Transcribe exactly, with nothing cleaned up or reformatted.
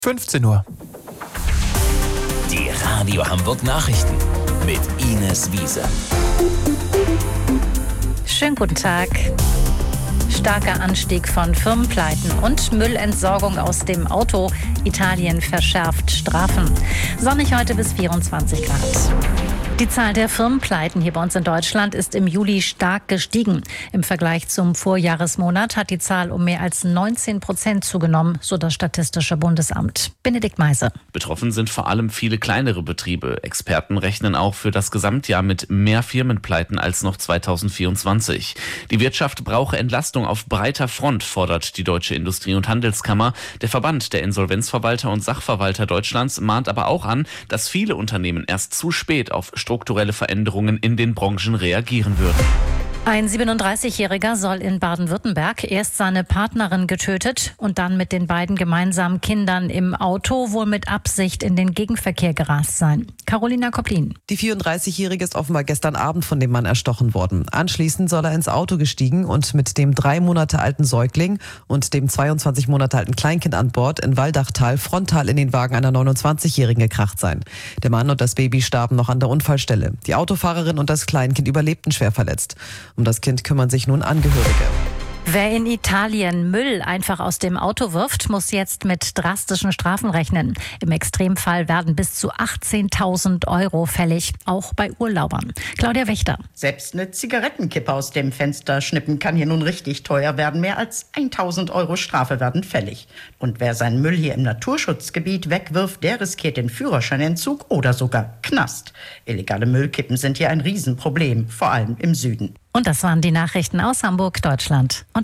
fünfzehn Uhr. Die Radio Hamburg Nachrichten mit Ines Wiese. Schönen guten Tag. Starker Anstieg von Firmenpleiten und Müllentsorgung aus dem Auto. Italien verschärft Strafen. Sonnig heute bis vierundzwanzig Grad. Die Zahl der Firmenpleiten hier bei uns in Deutschland ist im Juli stark gestiegen. Im Vergleich zum Vorjahresmonat hat die Zahl um mehr als neunzehn Prozent zugenommen, so das Statistische Bundesamt. Benedikt Meise. Betroffen sind vor allem viele kleinere Betriebe. Experten rechnen auch für das Gesamtjahr mit mehr Firmenpleiten als noch zweitausendvierundzwanzig. Die Wirtschaft brauche Entlastung auf breiter Front, fordert die Deutsche Industrie- und Handelskammer. Der Verband der Insolvenzverwalter und Sachverwalter Deutschlands mahnt aber auch an, dass viele Unternehmen erst zu spät auf strukturelle Veränderungen in den Branchen reagieren würden. Ein siebenunddreißigjähriger soll in Baden-Württemberg erst seine Partnerin getötet und dann mit den beiden gemeinsamen Kindern im Auto wohl mit Absicht in den Gegenverkehr gerast sein. Carolina Koplin. Die vierunddreißigjährige ist offenbar gestern Abend von dem Mann erstochen worden. Anschließend soll er ins Auto gestiegen und mit dem drei Monate alten Säugling und dem zweiundzwanzig Monate alten Kleinkind an Bord in Waldachtal frontal in den Wagen einer neunundzwanzigjährigen gekracht sein. Der Mann und das Baby starben noch an der Unfallstelle. Die Autofahrerin und das Kleinkind überlebten schwer verletzt. Um das Kind kümmern sich nun Angehörige. Wer in Italien Müll einfach aus dem Auto wirft, muss jetzt mit drastischen Strafen rechnen. Im Extremfall werden bis zu achtzehntausend Euro fällig, auch bei Urlaubern. Claudia Wächter. Selbst eine Zigarettenkippe aus dem Fenster schnippen kann hier nun richtig teuer werden. Mehr als tausend Euro Strafe werden fällig. Und wer seinen Müll hier im Naturschutzgebiet wegwirft, der riskiert den Führerscheinentzug oder sogar Knast. Illegale Müllkippen sind hier ein Riesenproblem, vor allem im Süden. Und das waren die Nachrichten aus Hamburg, Deutschland und